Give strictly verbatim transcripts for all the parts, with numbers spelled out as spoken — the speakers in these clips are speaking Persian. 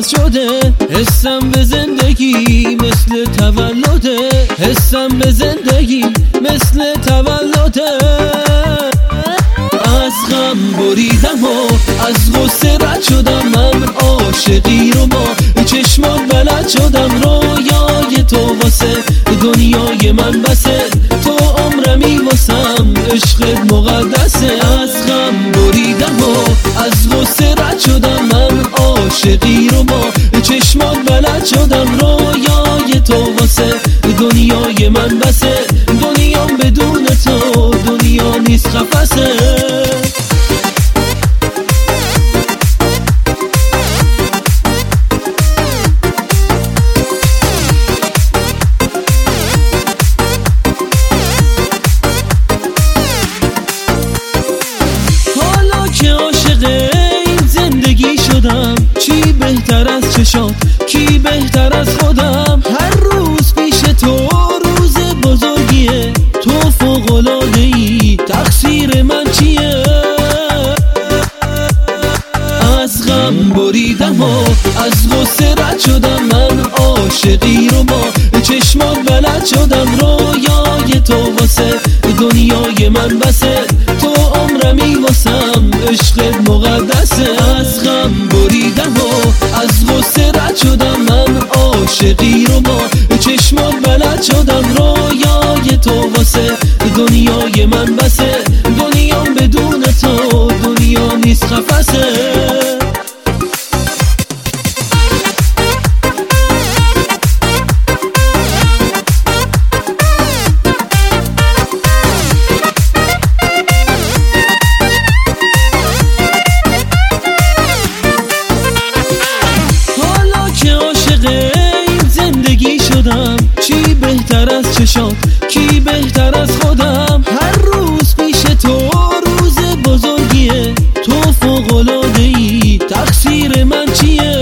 شده. حسم به زندگی مثل تولده، حسم به زندگی مثل تولده. از غم بریدم و از غصه رد شدم، من عاشقی رو با چشمات بلد شدم. رویای تو واسه دنیای من بسه، تو عمرمی واسم عشقت مقدسه. از غم بریدم و از غصه رد شدم، من عاشقی رو با چشمات بلد شدم. رویای تو واسه دنیای من بسه، دنیام بدون تو دنیا نیست قفسه. چی بهتر از چشات، کی بهتر از خودم. هر روز پیش تو روز بزرگیه، تو فوق‌العاده‌ای، تقصیر من چیه؟ از غم بریدم و از غصه رد شدم، من عاشقی رو با چشمات بلد شدم. رویای تو واسه دنیای من بسه، تو عمرمی واسم عشقت مقدسه. از غم بریدم و از غصه رد شدم، من عاشقی رو با چشمات بلد شدم. رویای تو واسه دنیای من بسه، دنیام بدون تو دنیا نیست قفسه. چی بهتر از چشات، کی بهتر از خودم. هر روز پیش تو روز بزرگیه، تو فوق‌العاده‌ای، تقصیر من چیه؟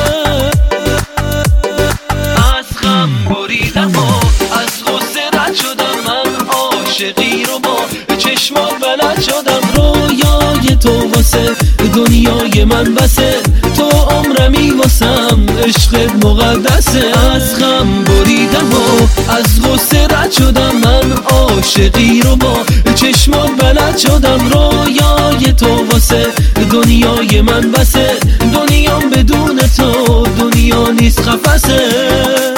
از غم بریدم و از غصه رد شدم، من عاشقی رو با چشمات بلد شدم. رویای تو واسه دنیای من بسه، تو عمرمی واسم عشقت مقدسه. از غم بریدم و از غصه رد شدم، من عاشقی رو با چشمات بلد شدم. رویای تو واسه دنیای من بسه، دنیام بدون تو دنیا نیست قفسه.